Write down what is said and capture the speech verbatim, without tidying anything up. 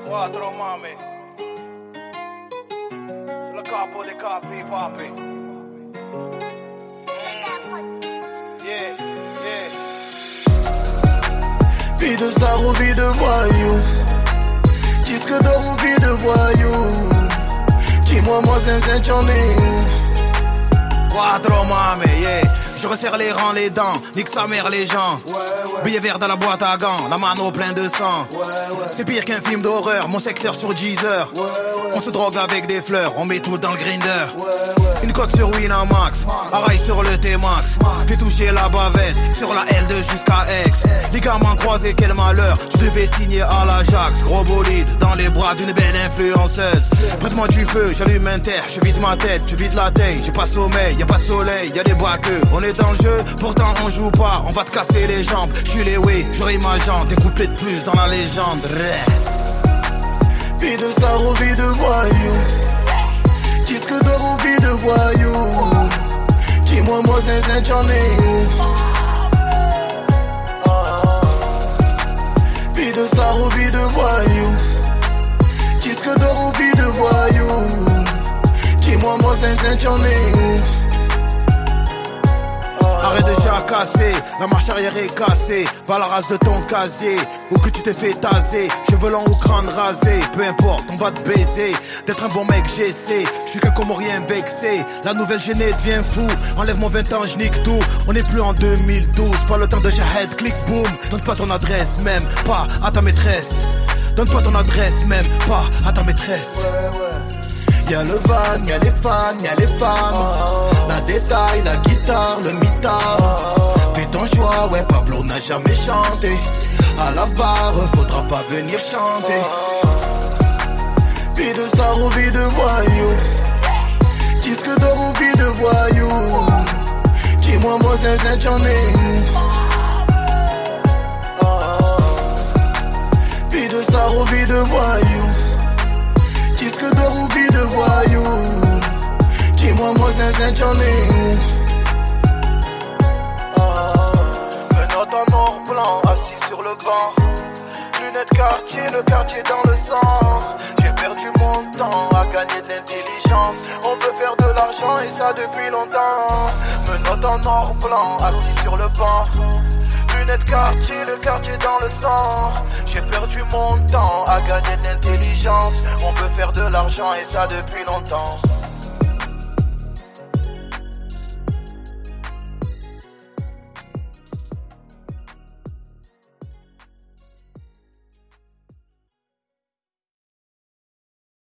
Quattro mame. Le capo dei capi, papi. Yeah, yeah. Vie de star ou vie de voyou, disque d'or ou vie de voyou. Dis-moi, moi, zinzin, t'en es où? Quattro mame, yeah. Je resserre les rangs, les dents, nique sa mère les gens. Ouais, ouais. Billet vert dans la boîte à gants, la mano plein de sang. Ouais, ouais. C'est pire qu'un film d'horreur, mon secteur sur Deezer. Ouais, ouais. On se drogue avec des fleurs, on met tout dans le grinder. Ouais, ouais. Une coque sur Winamax, pareil sur le T-Max. Fais toucher la bavette, sur la L deux jusqu'à Aix. Ligaments croisés, quel malheur, tu devais signer à l'Ajax. Gros bolide, dans les bras d'une belle influenceuse. Prête-moi du feu, j'allume un terre, je vide ma tête, tu vides la tête. J'ai pas sommeil, y'a pas de soleil, y'a des braqueux. On est dans le jeu, pourtant on joue pas, on va te casser les jambes. J'suis les way, j'aurai ma jambe, des couplets de plus dans la légende. Vie de star ou vie de voyou, disque d'or ou vie de voyou. Dis-moi, moi, zinzin, t'en es où? Vie de star ou vie de voyou, disque d'or ou vie de voyou. Dis-moi, moi, zinzin, t'en es où? Arrête de jacasser, la marche arrière est cassée. Va à la race de ton casier, ou que tu t'es fait taser. Cheveux longs ou crâne rasé, peu importe, on va te baiser. D'être un bon mec, j'essaie, je suis qu'un comorien vexé. La nouvelle gênée devient fou, enlève mon vingt ans, j'nique tout. On n'est plus en deux mille douze, pas le temps de Shahed, click boom. Donne pas ton adresse, même pas à ta maîtresse. Donne pas ton adresse, même pas à ta maîtresse. Ouais, ouais. Y'a le van, y'a les fans, y'a les femmes. Oh, la détail, la guitare, le mitard. Oh, fais ton choix, ouais, Pablo n'a jamais chanté. À la barre, faudra pas venir chanter. Oh, vie de star ou vie de voyou, disque d'or ou vie de voyou. Dis-moi, moi, zinzin, t'en es où? Oh, vie de star ou vie de voyou, disque d'or ou vie de voyou. Dis-moi, moi, zinzin, t'en es où? Oh, Menottes en or blanc, assis sur le banc. Lunettes quartier, le quartier dans le sang. J'ai perdu mon temps à gagner de l'intelligence. On veut faire de l'argent et ça depuis longtemps. Menottes en or blanc, assis sur le banc. Lunettes quartier, le quartier dans le sang. J'ai perdu mon temps à gagner de l'intelligence. On veut faire de l'argent et ça depuis longtemps.